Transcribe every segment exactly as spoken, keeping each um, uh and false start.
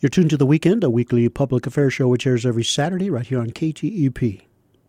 You're tuned to The Weekend, a weekly public affairs show which airs every Saturday right here on K T E P.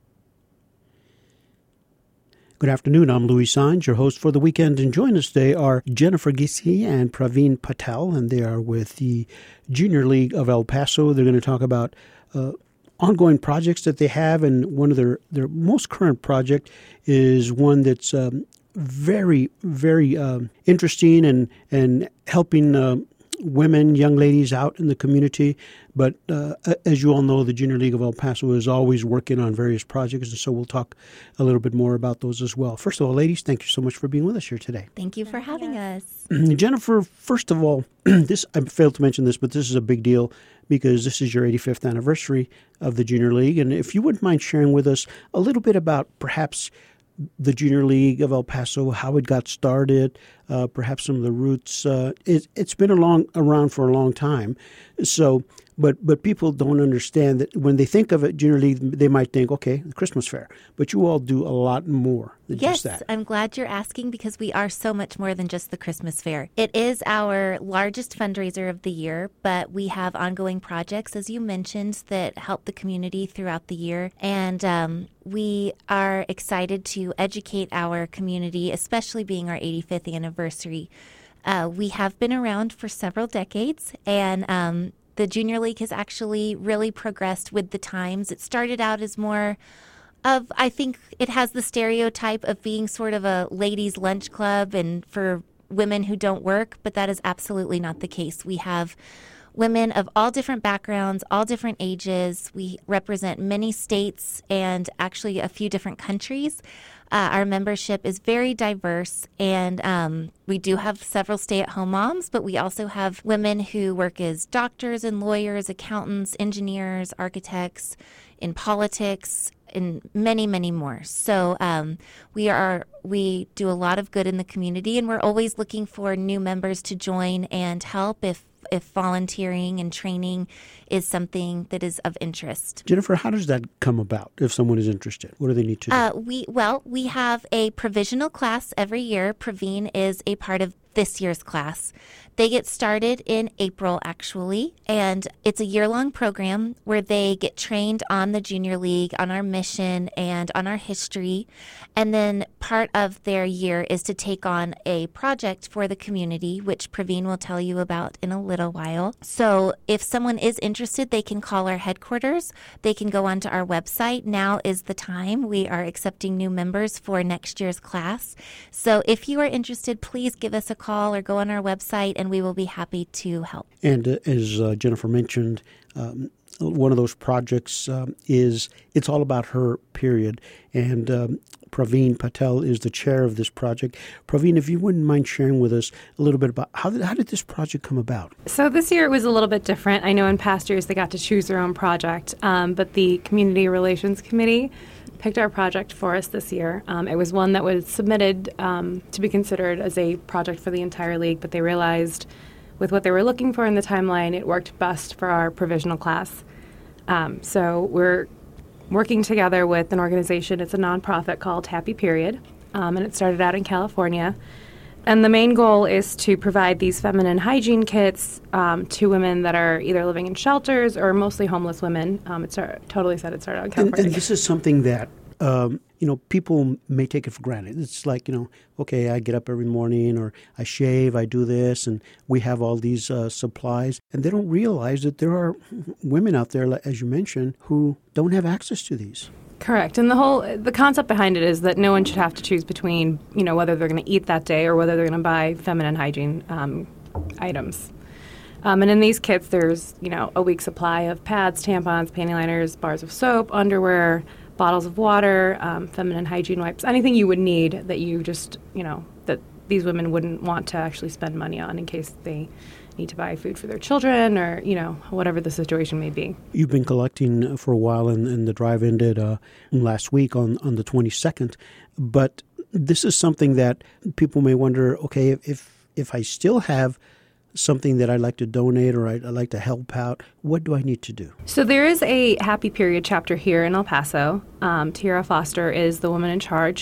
Good afternoon. I'm Louis Saenz, your host for The Weekend, and join us today are Jennifer Gissi and Praveen Patel, and they are with the Junior League of El Paso. They're going to talk about uh, ongoing projects that they have, and one of their, their most current project is one that's um, very, very um, interesting and, and helping uh, women, young ladies out in the community. But uh, as you all know, the Junior League of El Paso is always working on various projects, and so we'll talk a little bit more about those as well. First of all, ladies, thank you so much for being with us here today. Thank you for having us. Jennifer, first of all, this I failed to mention this, but this is a big deal because this is your eighty-fifth anniversary of the Junior League. And if you wouldn't mind sharing with us a little bit about perhaps the Junior League of El Paso, how it got started, uh, perhaps some of the roots. Uh, it, it's been a long, around for a long time. So, but but people don't understand that when they think of it, Junior League, they might think, okay, the Christmas fair. But you all do a lot more than yes, just that. I'm glad you're asking because we are so much more than just the Christmas fair. It is our largest fundraiser of the year, but we have ongoing projects, as you mentioned, that help the community throughout the year. And um, we are excited to educate our community, especially being our eighty-fifth anniversary. Uh, we have been around for several decades, and um, the Junior League has actually really progressed with the times. It started out as more of, I think it has the stereotype of being sort of a ladies' lunch club and for women who don't work, but that is absolutely not the case. We have women of all different backgrounds, all different ages. We represent many states and actually a few different countries. Uh, our membership is very diverse, and um, we do have several stay-at-home moms, but we also have women who work as doctors and lawyers, accountants, engineers, architects, in politics, and many, many more. So um, we are we do a lot of good in the community, and we're always looking for new members to join and help if if volunteering and training is something that is of interest. Jennifer, how does that come about if someone is interested? What do they need to do? Uh, we Well, we have a provisional class every year. Praveen is a part of this year's class. They get started in April, actually, and it's a year-long program where they get trained on the Junior League, on our mission, and on our history. And then part of their year is to take on a project for the community, which Praveen will tell you about in a little while. So if someone is interested, they can call our headquarters. They can go onto our website. Now is the time. We are accepting new members for next year's class. So if you are interested, please give us a call or go on our website, and we will be happy to help. And uh, as uh, Jennifer mentioned, um, one of those projects um, is, it's all about her, period. And um, Praveen Patel is the chair of this project. Praveen, if you wouldn't mind sharing with us a little bit about how did, how did this project come about? So this year it was a little bit different. I know in past years they got to choose their own project, um, but the Community Relations Committee picked our project for us this year. Um, it was one that was submitted um, to be considered as a project for the entire league, but they realized with what they were looking for in the timeline, it worked best for our provisional class. Um, so we're working together with an organization. It's a nonprofit called Happy Period, um, and it started out in California. And the main goal is to provide these feminine hygiene kits um, to women that are either living in shelters or mostly homeless women. Um, it's totally said it started out in California. And, and this is something that, um, you know, people may take it for granted. It's like, you know, okay, I get up every morning or I shave, I do this, and we have all these uh, supplies. And they don't realize that there are women out there, as you mentioned, who don't have access to these. Correct. And the whole, the concept behind it is that no one should have to choose between, you know, whether they're going to eat that day or whether they're going to buy feminine hygiene um, items. Um, and in these kits, there's, you know, a week's supply of pads, tampons, panty liners, bars of soap, underwear, bottles of water, um, feminine hygiene wipes, anything you would need that you just, you know, that these women wouldn't want to actually spend money on in case they need to buy food for their children or, you know, whatever the situation may be. You've been collecting for a while, and, and the drive ended uh, last week on, on the twenty-second. But this is something that people may wonder, okay, if if I still have something that I'd like to donate or I'd, I'd like to help out, what do I need to do? So there is a Happy Period chapter here in El Paso. Um, Tiara Foster is the woman in charge.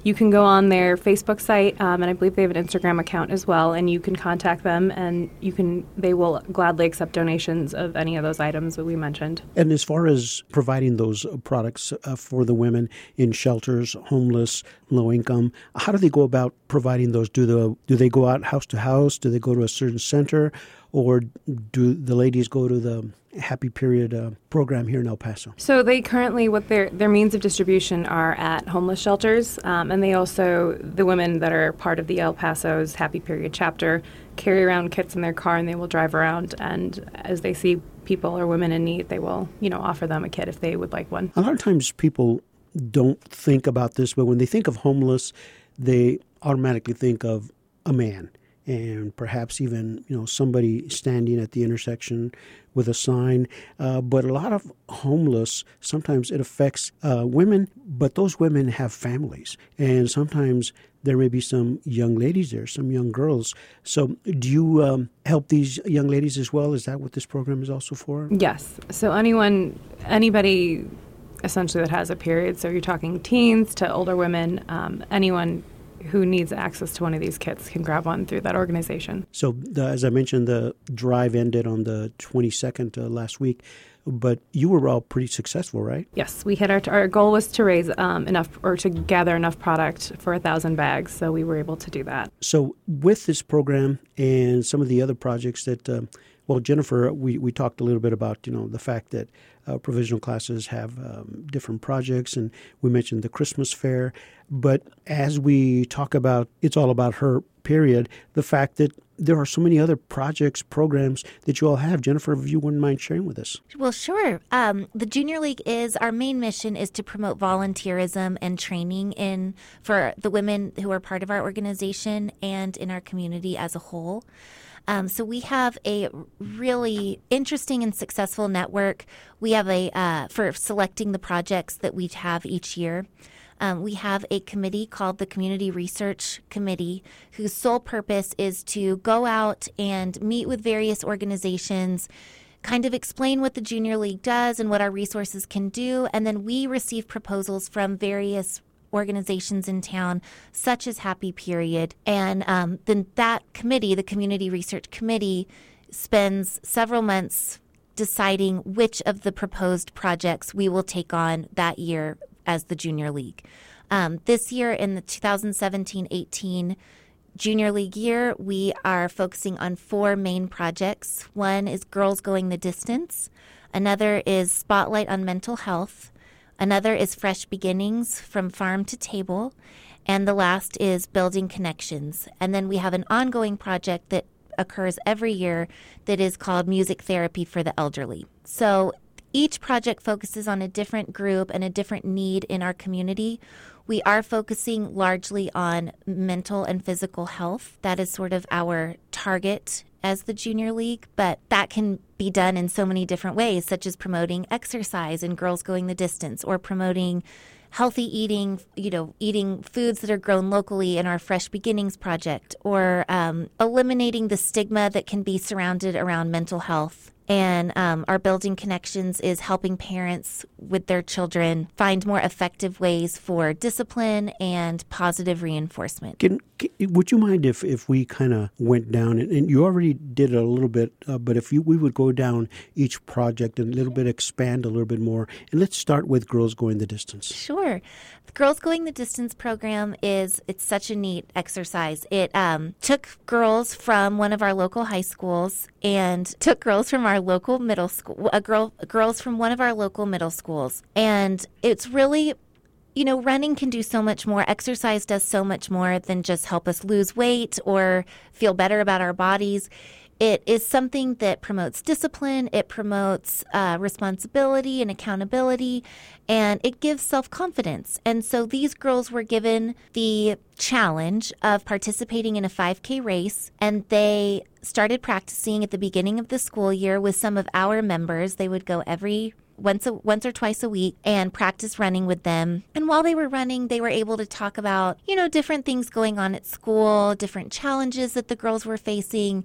You can go on their Facebook site, um, and I believe they have an Instagram account as well, and you can contact them, and you can they will gladly accept donations of any of those items that we mentioned. And as far as providing those products uh, for the women in shelters, homeless, low income, how do they go about providing those? Do the do they go out house to house? Do they go to a certain center? Or do the ladies go to the Happy Period uh, program here in El Paso? So they currently, what their their means of distribution are at homeless shelters, um, and they also, the women that are part of the El Paso's Happy Period chapter, carry around kits in their car, and they will drive around, and as they see people or women in need, they will, you know, offer them a kit if they would like one. A lot of times people don't think about this, but when they think of homeless, they automatically think of a man. And perhaps even, you know, somebody standing at the intersection with a sign. Uh, but a lot of homeless, sometimes it affects uh, women, but those women have families. And sometimes there may be some young ladies there, some young girls. So do you um, help these young ladies as well? Is that what this program is also for? Yes. So anyone, anybody essentially that has a period, so you're talking teens to older women, um, anyone who needs access to one of these kits can grab one through that organization. So the, as I mentioned, the drive ended on the twenty-second uh, last week, but you were all pretty successful, right? Yes, we hit our, our goal was to raise um, enough or to gather enough product for a thousand bags, so we were able to do that. So with this program and some of the other projects that, uh, well, Jennifer, we, we talked a little bit about, you know, the fact that uh, provisional classes have um, different projects, and we mentioned the Christmas fair. But as we talk about, it's all about her period, the fact that there are so many other projects, programs that you all have. Jennifer, if you wouldn't mind sharing with us. Well, sure. Um, the Junior League is, our main mission is to promote volunteerism and training in for the women who are part of our organization and in our community as a whole. Um, so we have a really interesting and successful network. We have a, uh, for selecting the projects that we have each year. Um, we have a committee called the Community Research Committee, whose sole purpose is to go out and meet with various organizations, kind of explain what the Junior League does and what our resources can do, and then we receive proposals from various organizations in town, such as Happy Period. And um, then that committee, the Community Research Committee, spends several months deciding which of the proposed projects we will take on that year as the Junior League. Um, this year, in the two thousand seventeen eighteen Junior League year, we are focusing on four main projects. One is Girls Going the Distance. Another is Spotlight on Mental Health. Another is Fresh Beginnings, From Farm to Table. And the last is Building Connections. And then we have an ongoing project that occurs every year that is called Music Therapy for the Elderly. So each project focuses on a different group and a different need in our community. We are focusing largely on mental and physical health. That is sort of our target as the Junior League, but that can be done in so many different ways, such as promoting exercise and Girls Going the Distance, or promoting healthy eating, you know, eating foods that are grown locally in our Fresh Beginnings project, or um, eliminating the stigma that can be surrounded around mental health. And um, our Building Connections is helping parents with their children find more effective ways for discipline and positive reinforcement. Can, can, would you mind if, if we kind of went down, and, and you already did it a little bit, uh, but if you, we would go down each project and a little bit, expand a little bit more, and let's start with Girls Going the Distance. Sure. The Girls Going the Distance program is, it's such a neat exercise. It um, took girls from one of our local high schools and took girls from our local middle school, a girl, girls from one of our local middle schools. And it's really, you know, running can do so much more. Exercise does so much more than just help us lose weight or feel better about our bodies. It is something that promotes discipline, it promotes uh, responsibility and accountability, and it gives self-confidence. And so these girls were given the challenge of participating in a five K race, and they started practicing at the beginning of the school year with some of our members. They would go every once a, once or twice a week and practice running with them. And while they were running, they were able to talk about, you know, different things going on at school, different challenges that the girls were facing.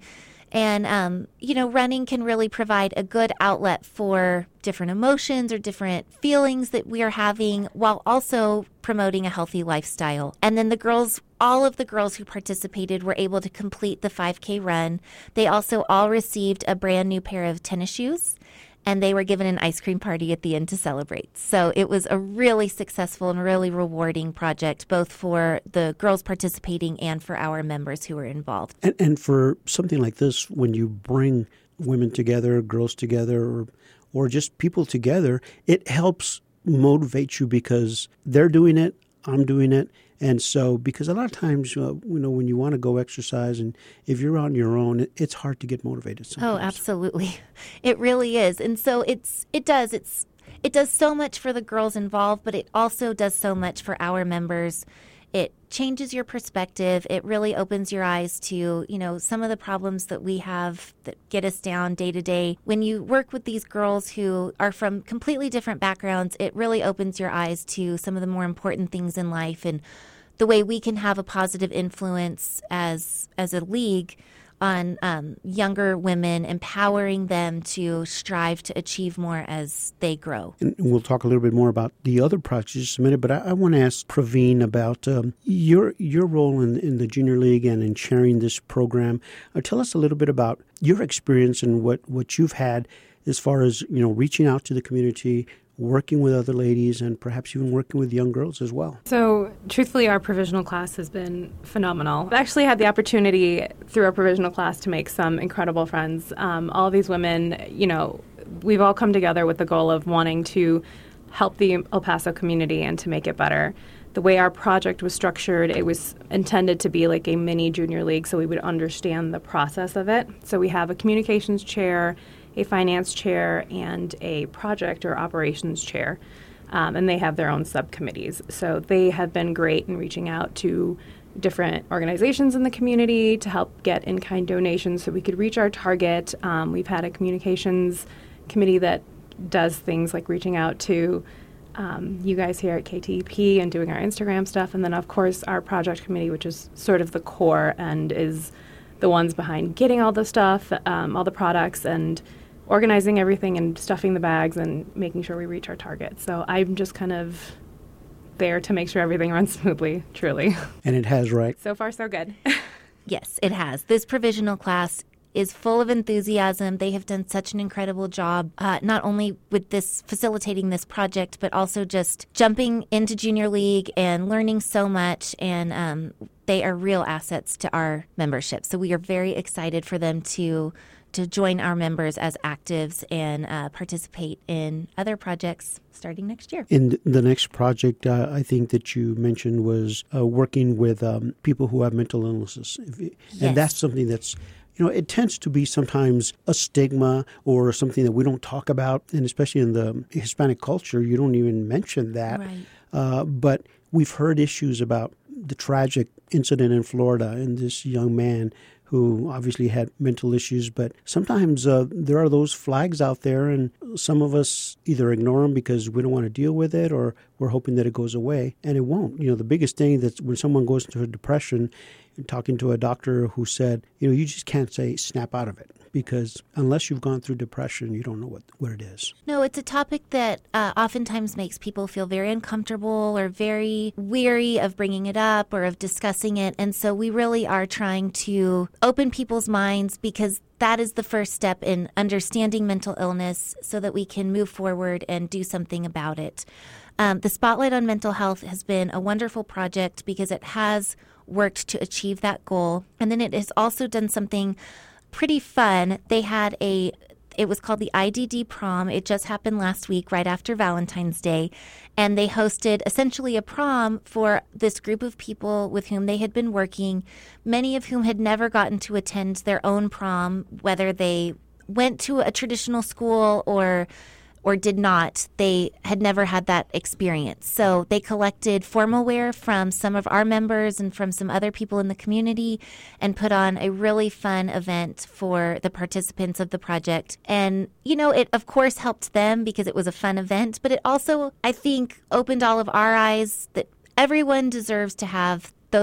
And, um, you know, running can really provide a good outlet for different emotions or different feelings that we are having while also promoting a healthy lifestyle. And then the girls, all of the girls who participated were able to complete the five K run. They also all received a brand new pair of tennis shoes, and they were given an ice cream party at the end to celebrate. So it was a really successful and really rewarding project, both for the girls participating and for our members who were involved. And, and for something like this, when you bring women together, girls together, or, or just people together, it helps motivate you because they're doing it, I'm doing it. And so, because a lot of times, uh, you know, when you want to go exercise and if you're on your own, it, it's hard to get motivated sometimes. Oh, absolutely. It really is. And so it's, it does, it's, it does so much for the girls involved, but it also does so much for our members. It changes your perspective. It really opens your eyes to, you know, some of the problems that we have that get us down day to day. When you work with these girls who are from completely different backgrounds, it really opens your eyes to some of the more important things in life and the way we can have a positive influence as as a league on um, younger women, empowering them to strive to achieve more as they grow. And we'll talk a little bit more about the other projects in just a minute, but I, I want to ask Praveen about um, your your role in, in the Junior League and in chairing this program. Uh, tell us a little bit about your experience and what, what you've had as far as, you know, reaching out to the community, working with other ladies, and perhaps even working with young girls as well. So, truthfully, our provisional class has been phenomenal. I've actually had the opportunity through our provisional class to make some incredible friends. Um, all these women, you know, we've all come together with the goal of wanting to help the El Paso community and to make it better. The way our project was structured, it was intended to be like a mini junior league, so we would understand the process of it. So we have a communications chair, a finance chair, and a project or operations chair. Um, and they have their own subcommittees. So they have been great in reaching out to different organizations in the community to help get in-kind donations so we could reach our target. Um, we've had a communications committee that does things like reaching out to um, you guys here at K T E P and doing our Instagram stuff. And then, of course, our project committee, which is sort of the core and is the ones behind getting all the stuff, um, all the products, and organizing everything and stuffing the bags and making sure we reach our target. So I'm just kind of there to make sure everything runs smoothly, truly. And it has, right? So far, so good. Yes, it has. This provisional class is full of enthusiasm. They have done such an incredible job, uh, not only with this facilitating this project, but also just jumping into Junior League and learning so much. And um, they are real assets to our membership. So we are very excited for them to to join our members as actives and uh, participate in other projects starting next year. And the next project uh, I think that you mentioned was uh, working with um, people who have mental illnesses. And Yes. that's something that's, you know, it tends to be sometimes a stigma or something that we don't talk about. And especially in the Hispanic culture, you don't even mention that. Right. Uh, but we've heard issues about the tragic incident in Florida and this young man who obviously had mental issues. But sometimes uh, there are those flags out there, and some of us either ignore them because we don't want to deal with it, or we're hoping that it goes away, and it won't. You know, the biggest thing that's when someone goes into a depression, and talking to a doctor who said, you know, you just can't say snap out of it, because unless you've gone through depression, you don't know what, what it is. No, it's a topic that uh, oftentimes makes people feel very uncomfortable or very weary of bringing it up or of discussing it. And so we really are trying to open people's minds, because that is the first step in understanding mental illness so that we can move forward and do something about it. Um, the Spotlight on Mental Health has been a wonderful project because it has worked to achieve that goal. And then it has also done something pretty fun. They had a, it was called the I D D prom. It just happened last week, right after Valentine's Day. And they hosted essentially a prom for this group of people with whom they had been working, many of whom had never gotten to attend their own prom, whether they went to a traditional school or or did not. They had never had that experience. So they collected formal wear from some of our members and from some other people in the community and put on a really fun event for the participants of the project. And, you know, it of course helped them because it was a fun event, but it also, I think, opened all of our eyes that everyone deserves to have those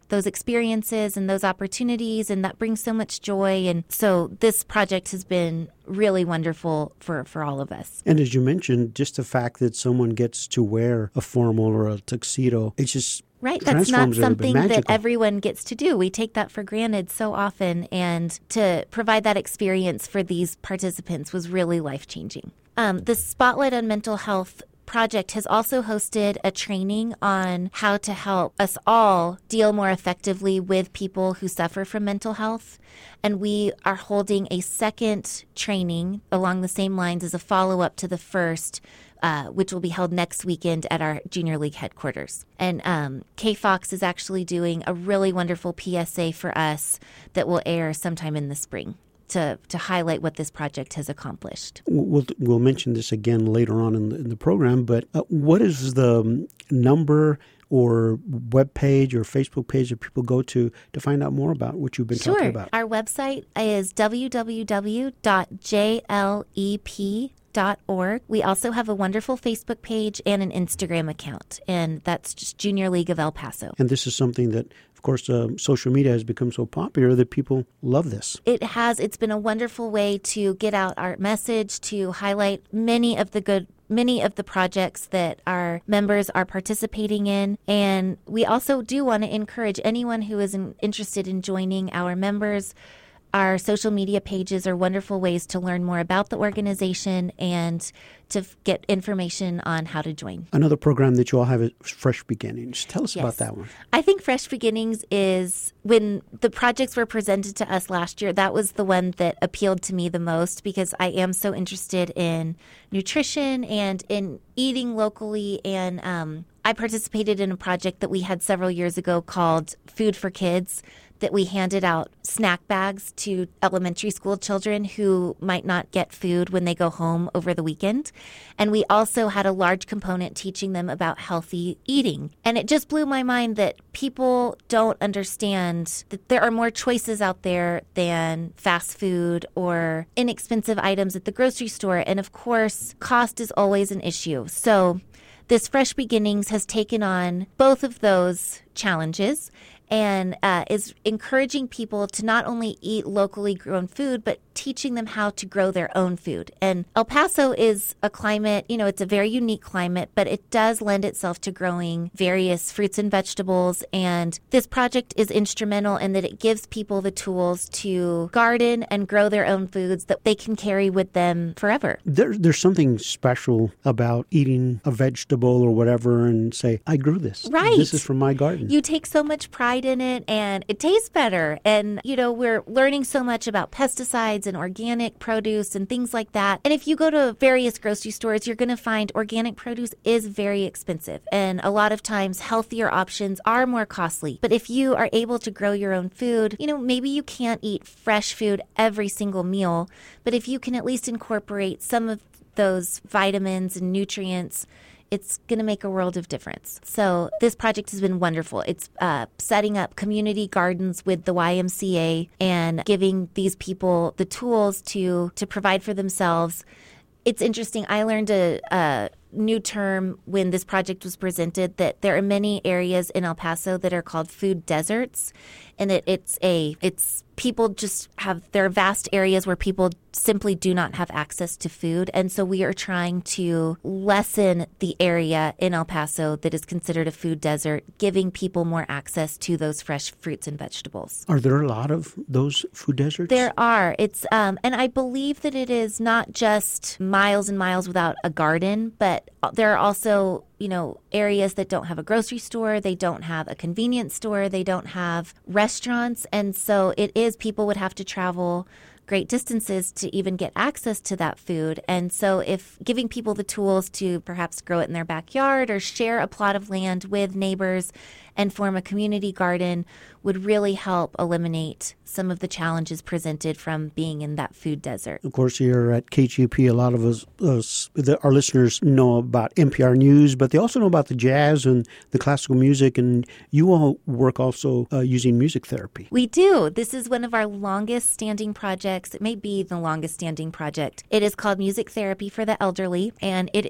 those experiences and those opportunities, and that brings so much joy. And so this project has been really wonderful for, for all of us. And as you mentioned, just the fact that someone gets to wear a formal or a tuxedo, it's just Right. That's not something that magical. everyone gets to do. We take that for granted so often. And to provide that experience for these participants was really life-changing. Um, the Spotlight on Mental Health project has also hosted a training on how to help us all deal more effectively with people who suffer from mental health. And we are holding a second training along the same lines as a follow-up to the first, Uh, which will be held next weekend at our Junior League headquarters. And um, K Fox is actually doing a really wonderful P S A for us that will air sometime in the spring to, to highlight what this project has accomplished. We'll, we'll mention this again later on in the, in the program, but uh, what is the number or web page or Facebook page that people go to to find out more about what you've been sure. talking about? Our website is w w w dot j l e p dot org. We also have a wonderful Facebook page and an Instagram account, and that's just Junior League of El Paso. And this is something that, of course, uh, social media has become so popular that people love this. It has. It's been a wonderful way to get out our message, to highlight many of the good many of the projects that our members are participating in. And we also do want to encourage anyone who is in, interested in joining our members. Our social media pages are wonderful ways to learn more about the organization and to f- get information on how to join. Another program that you all have is Fresh Beginnings. Tell us Yes. about that one. I think Fresh Beginnings is, when the projects were presented to us last year, that was the one that appealed to me the most because I am so interested in nutrition and in eating locally. And um, I participated in a project that we had several years ago called Food for Kids, that we handed out snack bags to elementary school children who might not get food when they go home over the weekend. And we also had a large component teaching them about healthy eating. And it just blew my mind that people don't understand that there are more choices out there than fast food or inexpensive items at the grocery store. And of course, cost is always an issue. So this Fresh Beginnings has taken on both of those challenges and uh, is encouraging people to not only eat locally grown food, but teaching them how to grow their own food. And El Paso is a climate, you know, it's a very unique climate, but it does lend itself to growing various fruits and vegetables. And this project is instrumental in that it gives people the tools to garden and grow their own foods that they can carry with them forever. There, there's something special about eating a vegetable or whatever and say, I grew this. Right. This is from my garden. You take so much pride in it and it tastes better. And, you know, we're learning so much about pesticides and organic produce and things like that. And if you go to various grocery stores, you're going to find organic produce is very expensive. And a lot of times healthier options are more costly. But if you are able to grow your own food, you know, maybe you can't eat fresh food every single meal, but if you can at least incorporate some of those vitamins and nutrients, it's going to make a world of difference. So this project has been wonderful. It's uh, setting up community gardens with the Y M C A and giving these people the tools to to provide for themselves. It's interesting. I learned a, a new term when this project was presented, that there are many areas in El Paso that are called food deserts, and it, it's a it's people just have there are vast areas where people simply do not have access to food. And so we are trying to lessen the area in El Paso that is considered a food desert, giving people more access to those fresh fruits and vegetables. Are there a lot of those food deserts? There are. It's um, and I believe that it is not just miles and miles without a garden, but there are also, you know, areas that don't have a grocery store, they don't have a convenience store, they don't have restaurants. And so it is, people would have to travel great distances to even get access to that food. And so if giving people the tools to perhaps grow it in their backyard or share a plot of land with neighbors and form a community garden would really help eliminate some of the challenges presented from being in that food desert. Of course, here at K G P, a lot of us, us the, our listeners know about N P R News, but they also know about the jazz and the classical music, and you all work also uh, using music therapy. We do. This is one of our longest standing projects. It may be the longest standing project. It is called Music Therapy for the Elderly, and it is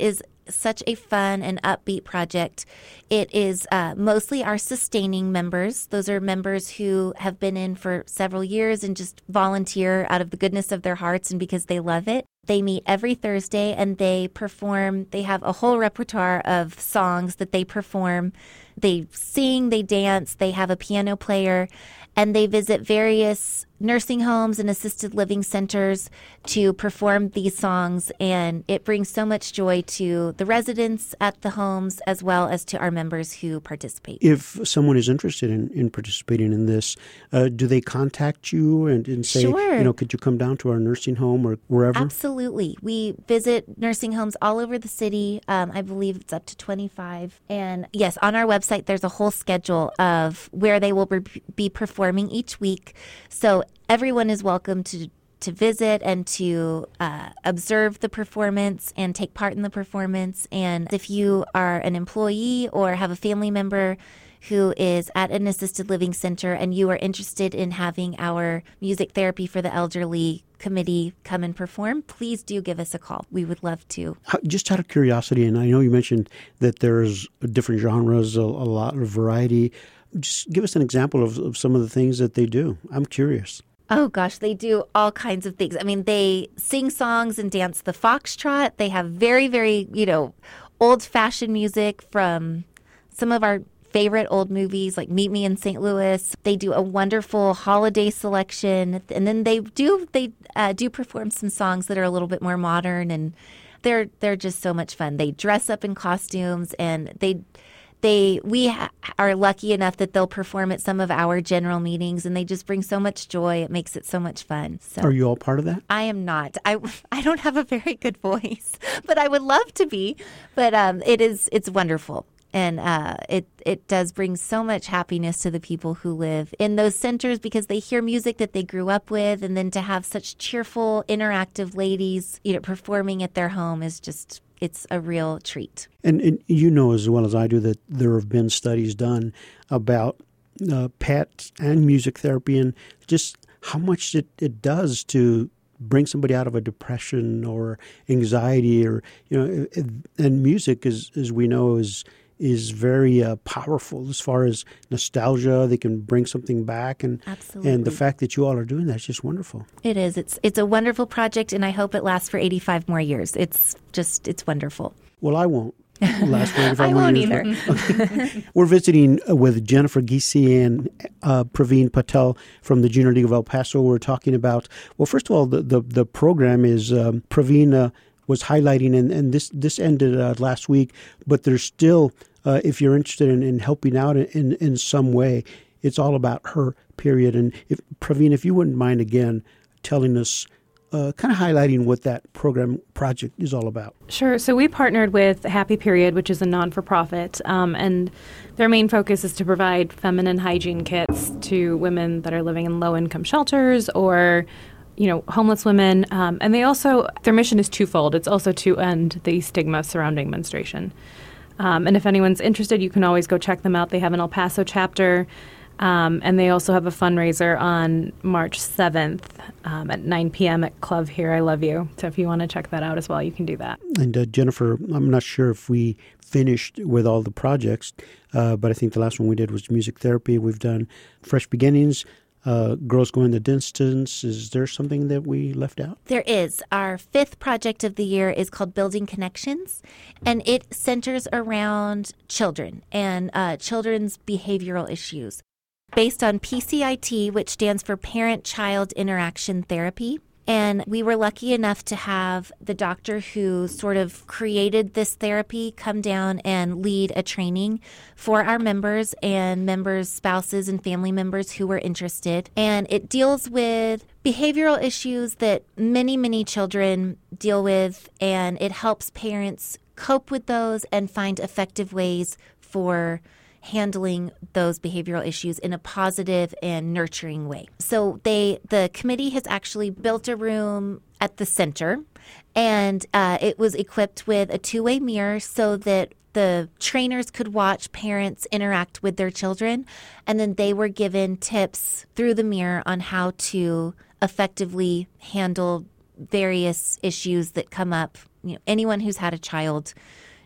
such a fun and upbeat project. It is uh, mostly our sustaining members. Those are members who have been in for several years and just volunteer out of the goodness of their hearts and because they love it. They meet every Thursday and they perform. They have a whole repertoire of songs that they perform. They sing, they dance, they have a piano player, and they visit various nursing homes and assisted living centers to perform these songs. And it brings so much joy to the residents at the homes as well as to our members who participate. If someone is interested in, in participating in this, uh, do they contact you and, and say, Sure. you know, could you come down to our nursing home or wherever? Absolutely. We visit nursing homes all over the city. Um, I believe it's up to twenty-five. And yes, on our website, there's a whole schedule of where they will be performing each week. So everyone is welcome to to visit and to uh, observe the performance and take part in the performance. And if you are an employee or have a family member who is at an assisted living center and you are interested in having our music therapy for the elderly committee come and perform, please do give us a call. We would love to. Just out of curiosity, and I know you mentioned that there's different genres, a, a lot of variety. Just give us an example of, of some of the things that they do. I'm curious. Oh, gosh, they do all kinds of things. I mean, they sing songs and dance the foxtrot. They have very, very, you know, old-fashioned music from some of our favorite old movies like Meet Me in Saint Louis. They do a wonderful holiday selection. And then they do they uh, do perform some songs that are a little bit more modern. And they're they're just so much fun. They dress up in costumes and they... They we ha- are lucky enough that they'll perform at some of our general meetings, and they just bring so much joy. It makes it so much fun. So are you all part of that? I am not. I, I don't have a very good voice, but I would love to be. But um, it is it's wonderful, and uh, it it does bring so much happiness to the people who live in those centers because they hear music that they grew up with, and then to have such cheerful, interactive ladies, you know, performing at their home is just. It's a real treat. And, and you know as well as I do that there have been studies done about uh, pets and music therapy and just how much it, it does to bring somebody out of a depression or anxiety or, you know, and music, is, as we know, is is very uh, powerful as far as nostalgia. They can bring something back. And Absolutely. And the fact that you all are doing that is just wonderful. It is. It's it's a wonderful project, and I hope it lasts for eighty-five more years. It's just, it's wonderful. Well, I won't last for eighty-five I more won't years. either. Okay. We're visiting with Jennifer Ghisi and uh, Praveen Patel from the Junior League of El Paso. We're talking about, well, first of all, the, the, the program is um, Praveen uh, was highlighting, and, and this, this ended uh, last week, but there's still, uh, if you're interested in, in helping out in, in some way, it's all about her, period. And if Praveen, if you wouldn't mind again telling us, uh, kind of highlighting what that program project is all about. Sure. So we partnered with Happy Period, which is a non-for-profit, um, and their main focus is to provide feminine hygiene kits to women that are living in low-income shelters or you know, homeless women. Um, and they also, their mission is twofold. It's also to end the stigma surrounding menstruation. Um, and if anyone's interested, you can always go check them out. They have an El Paso chapter. Um, and they also have a fundraiser on March seventh um, at nine p.m. at Club Here I Love You. So if you want to check that out as well, you can do that. And uh, Jennifer, I'm not sure if we finished with all the projects, uh, but I think the last one we did was music therapy. We've done Fresh Beginnings, Uh, Girls Going the Distance. Is there something that we left out? There is. Our fifth project of the year is called Building Connections, and it centers around children and uh, children's behavioral issues. Based on P C I T, which stands for Parent-Child Interaction Therapy. And we were lucky enough to have the doctor who sort of created this therapy come down and lead a training for our members and members' spouses and family members who were interested. And it deals with behavioral issues that many, many children deal with, and it helps parents cope with those and find effective ways for handling those behavioral issues in a positive and nurturing way. So they, the committee has actually built a room at the center, and uh, it was equipped with a two-way mirror so that the trainers could watch parents interact with their children, and then they were given tips through the mirror on how to effectively handle various issues that come up. You know, anyone who's had a child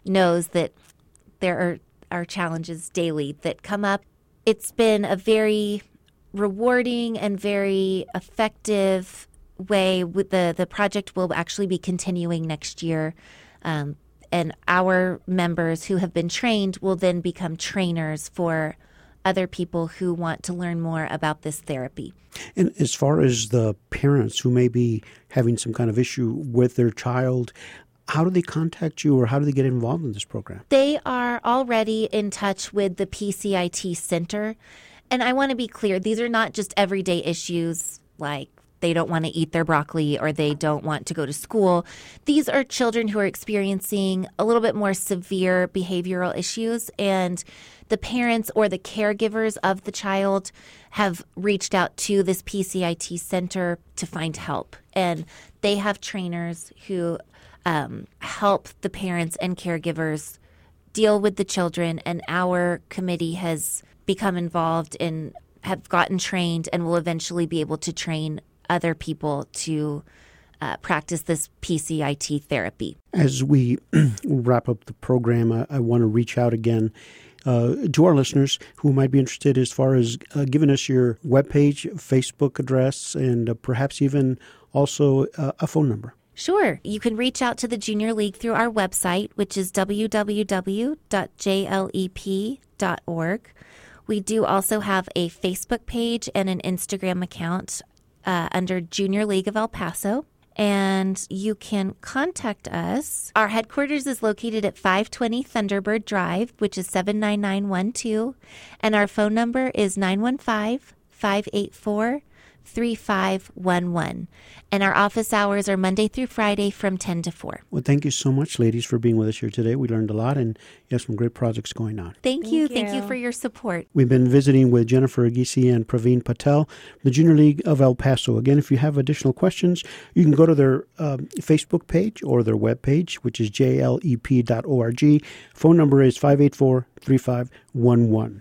knows that there are, are challenges daily that come up. It's been a very rewarding and very effective way. With the, the project will actually be continuing next year. Um, and our members who have been trained will then become trainers for other people who want to learn more about this therapy. And as far as the parents who may be having some kind of issue with their child, how do they contact you or how do they get involved in this program? They are already in touch with the P C I T Center. And I want to be clear, these are not just everyday issues like they don't want to eat their broccoli or they don't want to go to school. These are children who are experiencing a little bit more severe behavioral issues, and the parents or the caregivers of the child have reached out to this P C I T Center to find help. And they have trainers who um, help the parents and caregivers deal with the children, and our committee has become involved and have gotten trained and will eventually be able to train other people to uh, practice this P C I T therapy. As we wrap up the program, I, I want to reach out again uh, to our listeners who might be interested as far as uh, giving us your webpage, Facebook address, and uh, perhaps even also uh, a phone number. Sure. You can reach out to the Junior League through our website, which is w w w dot j l e p dot org. We do also have a Facebook page and an Instagram account uh, under Junior League of El Paso. And you can contact us. Our headquarters is located at five twenty Thunderbird Drive, which is seven nine nine one two. And our phone number is nine one five, five eight four, three five one one. And our office hours are Monday through Friday from ten to four. Well, thank you so much, ladies, for being with us here today. We learned a lot, and you have some great projects going on. Thank, Thank you. you. Thank you for your support. We've been visiting with Jennifer Aguisi and Praveen Patel, the Junior League of El Paso. Again, if you have additional questions, you can go to their um, Facebook page or their webpage, which is j l e p dot org. Phone number is five eight four, three five one one.